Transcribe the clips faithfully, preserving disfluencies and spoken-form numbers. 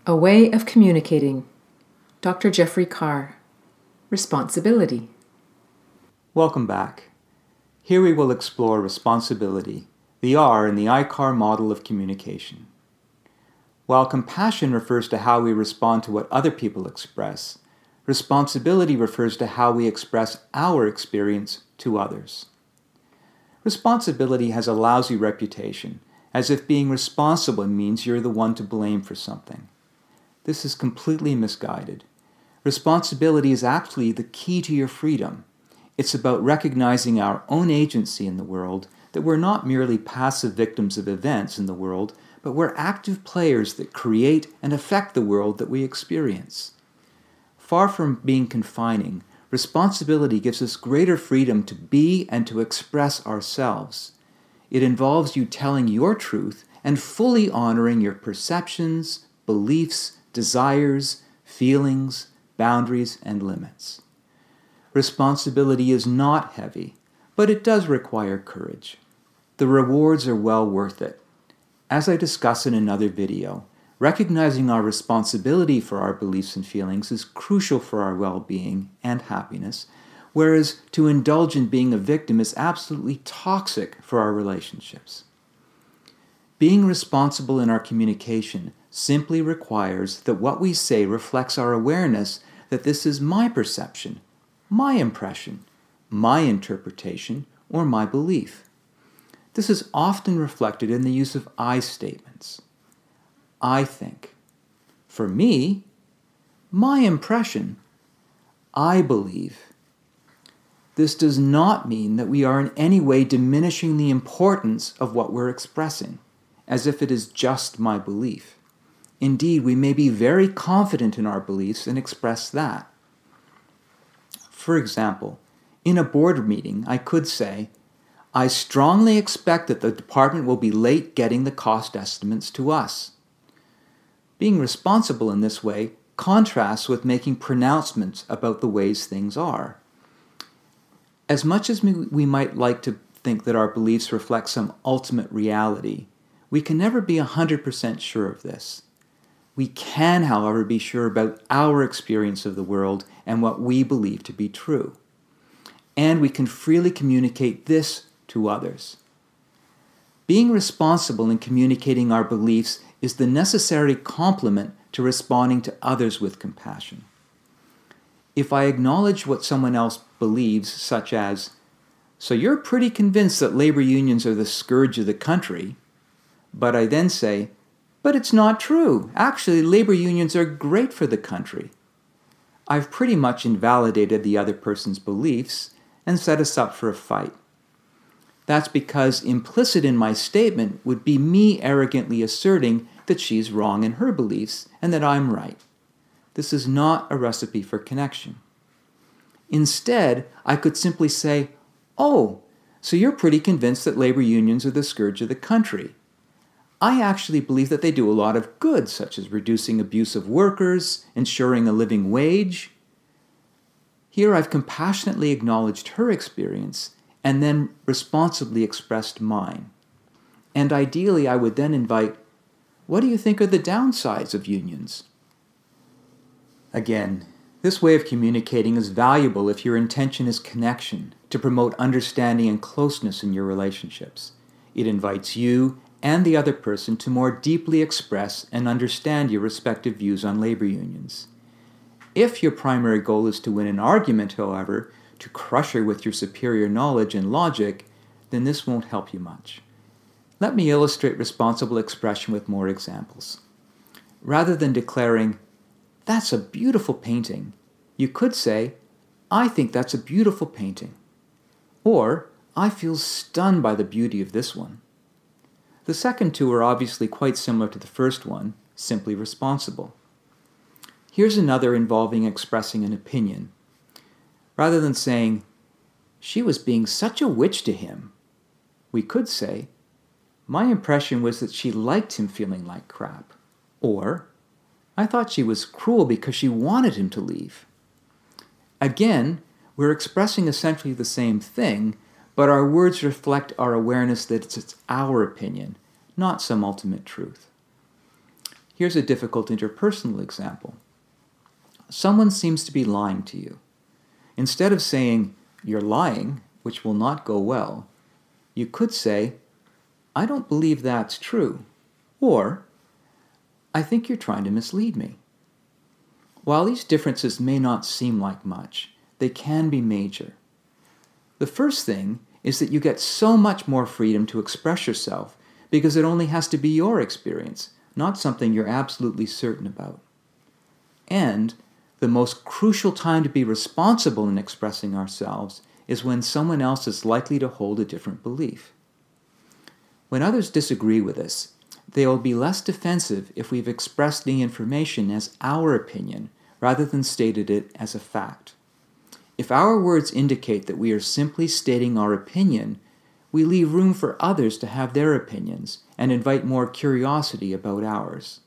A Way of Communicating. Doctor Jeffrey Carr. Responsibility. Welcome back. Here we will explore responsibility, the R in the I C A R model of communication. While compassion refers to how we respond to what other people express, responsibility refers to how we express our experience to others. Responsibility has a lousy reputation, as if being responsible means you're the one to blame for something. This is completely misguided. Responsibility is actually the key to your freedom. It's about recognizing our own agency in the world, that we're not merely passive victims of events in the world, but we're active players that create and affect the world that we experience. Far from being confining, responsibility gives us greater freedom to be and to express ourselves. It involves you telling your truth and fully honoring your perceptions, beliefs, desires, feelings, boundaries, and limits. Responsibility is not heavy, but it does require courage. The rewards are well worth it. As I discuss in another video, recognizing our responsibility for our beliefs and feelings is crucial for our well-being and happiness, whereas to indulge in being a victim is absolutely toxic for our relationships. Being responsible in our communication simply requires that what we say reflects our awareness that this is my perception, my impression, my interpretation, or my belief. This is often reflected in the use of I statements. I think. For me, my impression, I believe. This does not mean that we are in any way diminishing the importance of what we're expressing, as if it is just my belief. Indeed, we may be very confident in our beliefs and express that. For example, in a board meeting, I could say, I strongly expect that the department will be late getting the cost estimates to us. Being responsible in this way contrasts with making pronouncements about the ways things are. As much as we might like to think that our beliefs reflect some ultimate reality, we can never be one hundred percent sure of this. We can, however, be sure about our experience of the world and what we believe to be true. And we can freely communicate this to others. Being responsible in communicating our beliefs is the necessary complement to responding to others with compassion. If I acknowledge what someone else believes, such as, so you're pretty convinced that labor unions are the scourge of the country, but I then say, but it's not true. Actually, labor unions are great for the country. I've pretty much invalidated the other person's beliefs and set us up for a fight. That's because implicit in my statement would be me arrogantly asserting that she's wrong in her beliefs and that I'm right. This is not a recipe for connection. Instead, I could simply say, oh, so you're pretty convinced that labor unions are the scourge of the country. I actually believe that they do a lot of good, such as reducing abuse of workers, ensuring a living wage. Here I've compassionately acknowledged her experience and then responsibly expressed mine. And ideally, I would then invite, what do you think are the downsides of unions? Again, this way of communicating is valuable if your intention is connection, to promote understanding and closeness in your relationships. It invites you and the other person to more deeply express and understand your respective views on labor unions. If your primary goal is to win an argument, however, to crush her with your superior knowledge and logic, then this won't help you much. Let me illustrate responsible expression with more examples. Rather than declaring, that's a beautiful painting, you could say, I think that's a beautiful painting. Or, I feel stunned by the beauty of this one. The second two are obviously quite similar to the first one, simply responsible. Here's another involving expressing an opinion. Rather than saying, she was being such a witch to him, we could say, my impression was that she liked him feeling like crap. Or, I thought she was cruel because she wanted him to leave. Again, we're expressing essentially the same thing, but our words reflect our awareness that it's our opinion, not some ultimate truth. Here's a difficult interpersonal example. Someone seems to be lying to you. Instead of saying, "You're lying," which will not go well, you could say, "I don't believe that's true," or, "I think you're trying to mislead me." While these differences may not seem like much, they can be major. The first thing is that you get so much more freedom to express yourself because it only has to be your experience, not something you're absolutely certain about. And the most crucial time to be responsible in expressing ourselves is when someone else is likely to hold a different belief. When others disagree with us, they will be less defensive if we've expressed the information as our opinion rather than stated it as a fact. If our words indicate that we are simply stating our opinion, we leave room for others to have their opinions and invite more curiosity about ours.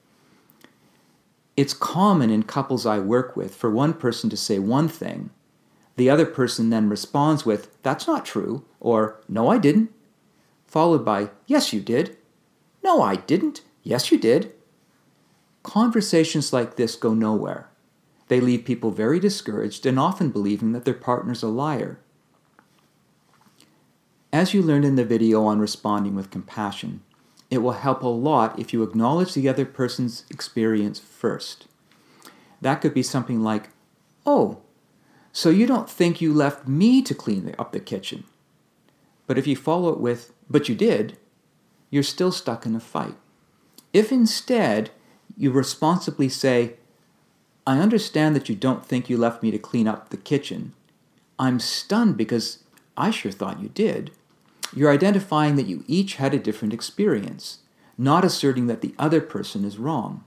It's common in couples I work with for one person to say one thing, the other person then responds with, "That's not true," or "No, I didn't," followed by, "Yes, you did." "No, I didn't." "Yes, you did." Conversations like this go nowhere. They leave people very discouraged and often believing that their partner's a liar. As you learned in the video on responding with compassion, it will help a lot if you acknowledge the other person's experience first. That could be something like, "Oh, so you don't think you left me to clean up the kitchen?" But if you follow it with, "But you did," you're still stuck in a fight. If instead you responsibly say, "I understand that you don't think you left me to clean up the kitchen. I'm stunned because I sure thought you did," you're identifying that you each had a different experience, not asserting that the other person is wrong.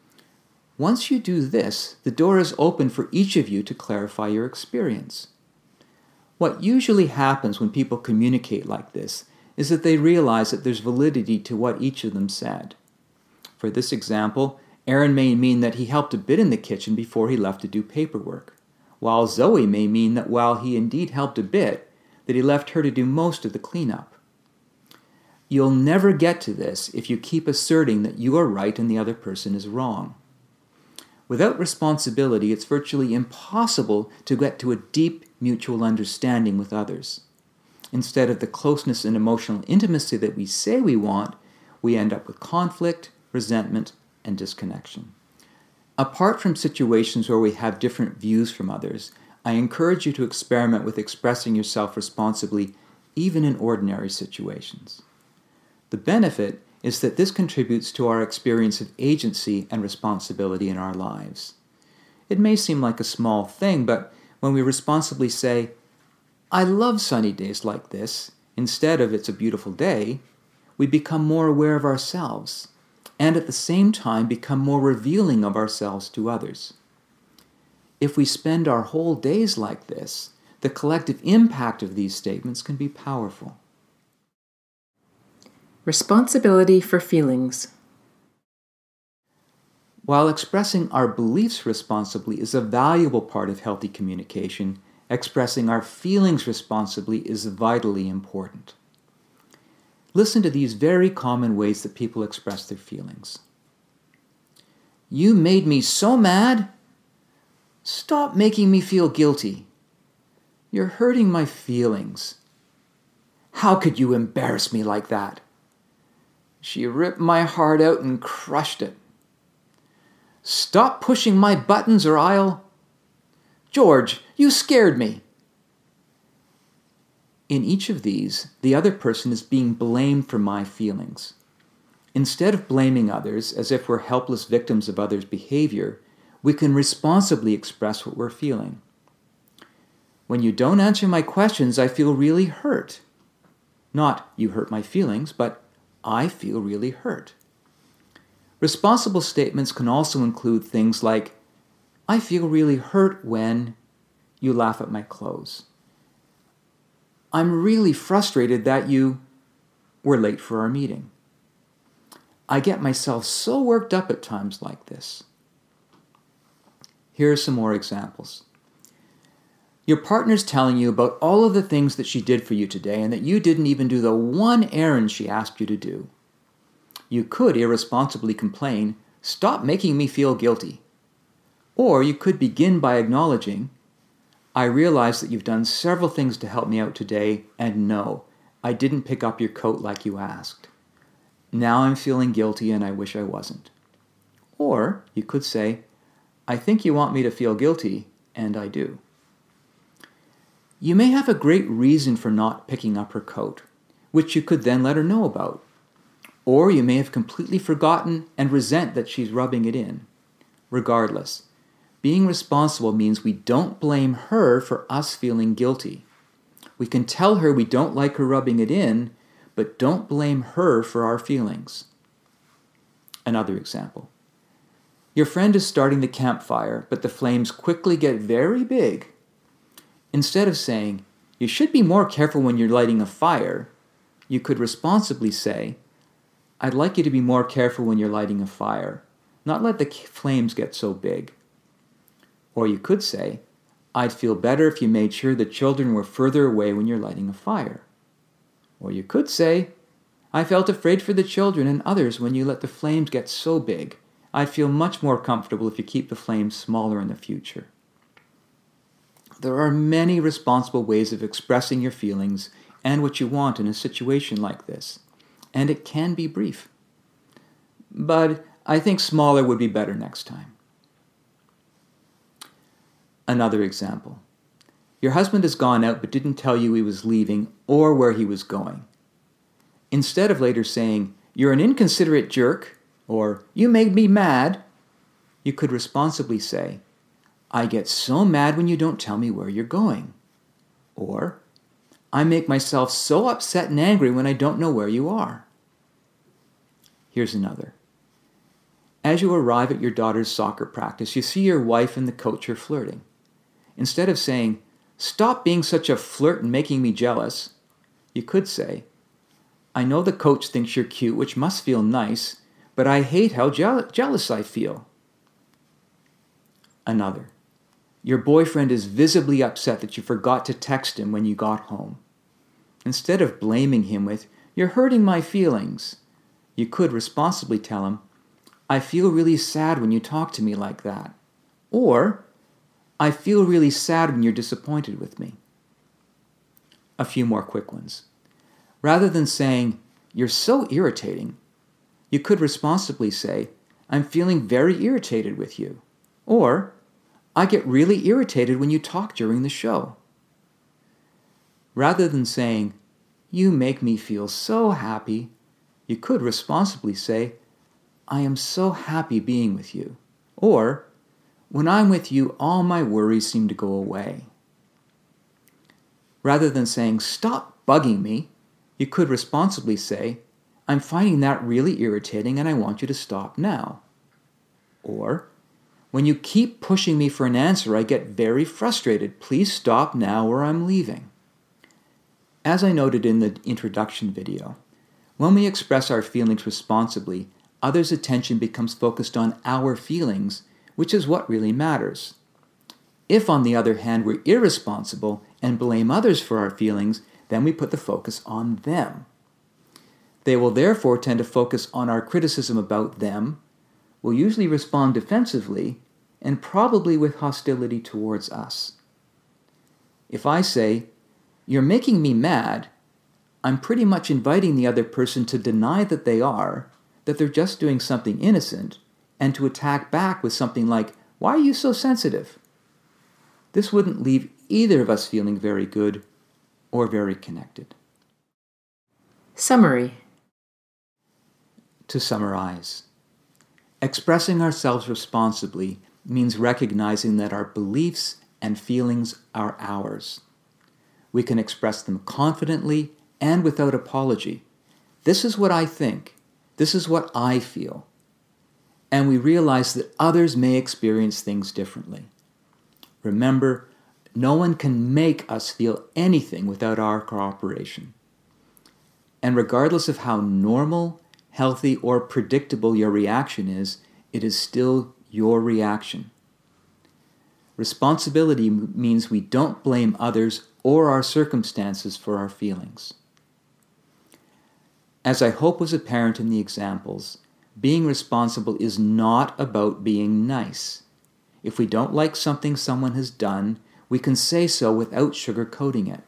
Once you do this, the door is open for each of you to clarify your experience. What usually happens when people communicate like this is that they realize that there's validity to what each of them said. For this example, Aaron may mean that he helped a bit in the kitchen before he left to do paperwork, while Zoe may mean that while he indeed helped a bit, that he left her to do most of the cleanup. You'll never get to this if you keep asserting that you are right and the other person is wrong. Without responsibility, it's virtually impossible to get to a deep mutual understanding with others. Instead of the closeness and emotional intimacy that we say we want, we end up with conflict, resentment, and disconnection. Apart from situations where we have different views from others, I encourage you to experiment with expressing yourself responsibly, even in ordinary situations. The benefit is that this contributes to our experience of agency and responsibility in our lives. It may seem like a small thing, but when we responsibly say, "I love sunny days like this," instead of "It's a beautiful day," we become more aware of ourselves, and at the same time become more revealing of ourselves to others. If we spend our whole days like this, the collective impact of these statements can be powerful. Responsibility for feelings. While expressing our beliefs responsibly is a valuable part of healthy communication, expressing our feelings responsibly is vitally important. Listen to these very common ways that people express their feelings. "You made me so mad. Stop making me feel guilty. You're hurting my feelings. How could you embarrass me like that? She ripped my heart out and crushed it. Stop pushing my buttons or I'll... George, you scared me." In each of these, the other person is being blamed for my feelings. Instead of blaming others as if we're helpless victims of others' behavior, we can responsibly express what we're feeling. "When you don't answer my questions, I feel really hurt." Not, "You hurt my feelings," but "I feel really hurt." Responsible statements can also include things like, "I feel really hurt when you laugh at my clothes." "I'm really frustrated that you were late for our meeting." I get myself so worked up at times like this. Here are some more examples. Your partner's telling you about all of the things that she did for you today and that you didn't even do the one errand she asked you to do. You could irresponsibly complain, "Stop making me feel guilty." Or you could begin by acknowledging, "I realize that you've done several things to help me out today, and no, I didn't pick up your coat like you asked. Now I'm feeling guilty and I wish I wasn't." Or you could say, "I think you want me to feel guilty, and I do." You may have a great reason for not picking up her coat, which you could then let her know about. Or you may have completely forgotten and resent that she's rubbing it in. Regardless, being responsible means we don't blame her for us feeling guilty. We can tell her we don't like her rubbing it in, but don't blame her for our feelings. Another example. Your friend is starting the campfire, but the flames quickly get very big. Instead of saying, "You should be more careful when you're lighting a fire," you could responsibly say, "I'd like you to be more careful when you're lighting a fire, not let the flames get so big." Or you could say, "I'd feel better if you made sure the children were further away when you're lighting a fire." Or you could say, "I felt afraid for the children and others when you let the flames get so big. I'd feel much more comfortable if you keep the flames smaller in the future." There are many responsible ways of expressing your feelings and what you want in a situation like this, and it can be brief. But I think smaller would be better next time. Another example. Your husband has gone out but didn't tell you he was leaving or where he was going. Instead of later saying, "You're an inconsiderate jerk," or "You made me mad," you could responsibly say, "I get so mad when you don't tell me where you're going." Or, "I make myself so upset and angry when I don't know where you are." Here's another. As you arrive at your daughter's soccer practice, you see your wife and the coach are flirting. Instead of saying, "Stop being such a flirt and making me jealous," you could say, "I know the coach thinks you're cute, which must feel nice, but I hate how je- jealous I feel." Another. Your boyfriend is visibly upset that you forgot to text him when you got home. Instead of blaming him with, "You're hurting my feelings," you could responsibly tell him, "I feel really sad when you talk to me like that." Or, "I feel really sad when you're disappointed with me." A few more quick ones. Rather than saying, "You're so irritating," you could responsibly say, "I'm feeling very irritated with you." Or, "I get really irritated when you talk during the show." Rather than saying, "You make me feel so happy," you could responsibly say, "I am so happy being with you." Or, "When I'm with you, all my worries seem to go away." Rather than saying, "Stop bugging me," you could responsibly say, "I'm finding that really irritating and I want you to stop now." Or, "When you keep pushing me for an answer, I get very frustrated. Please stop now or I'm leaving." As I noted in the introduction video, when we express our feelings responsibly, others' attention becomes focused on our feelings, which is what really matters. If, on the other hand, we're irresponsible and blame others for our feelings, then we put the focus on them. They will therefore tend to focus on our criticism about them, will usually respond defensively, and probably with hostility towards us. If I say, "You're making me mad," I'm pretty much inviting the other person to deny that they are, that they're just doing something innocent, and to attack back with something like, "Why are you so sensitive?" This wouldn't leave either of us feeling very good or very connected. Summary. To summarize, expressing ourselves responsibly means recognizing that our beliefs and feelings are ours. We can express them confidently and without apology. This is what I think. This is what I feel. And we realize that others may experience things differently. Remember, no one can make us feel anything without our cooperation. And regardless of how normal, healthy, or predictable your reaction is, it is still your reaction. Responsibility means we don't blame others or our circumstances for our feelings. As I hope was apparent in the examples, Being responsible is not about being nice. If we don't like something someone has done, we can say so without sugarcoating it.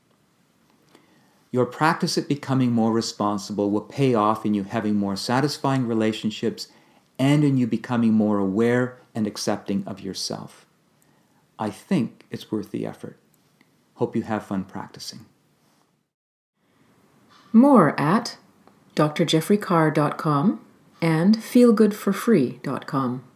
Your practice at becoming more responsible will pay off in you having more satisfying relationships and in you becoming more aware and accepting of yourself. I think it's worth the effort. Hope you have fun practicing. More at d r jeffrey carr dot com and feel good for free dot com.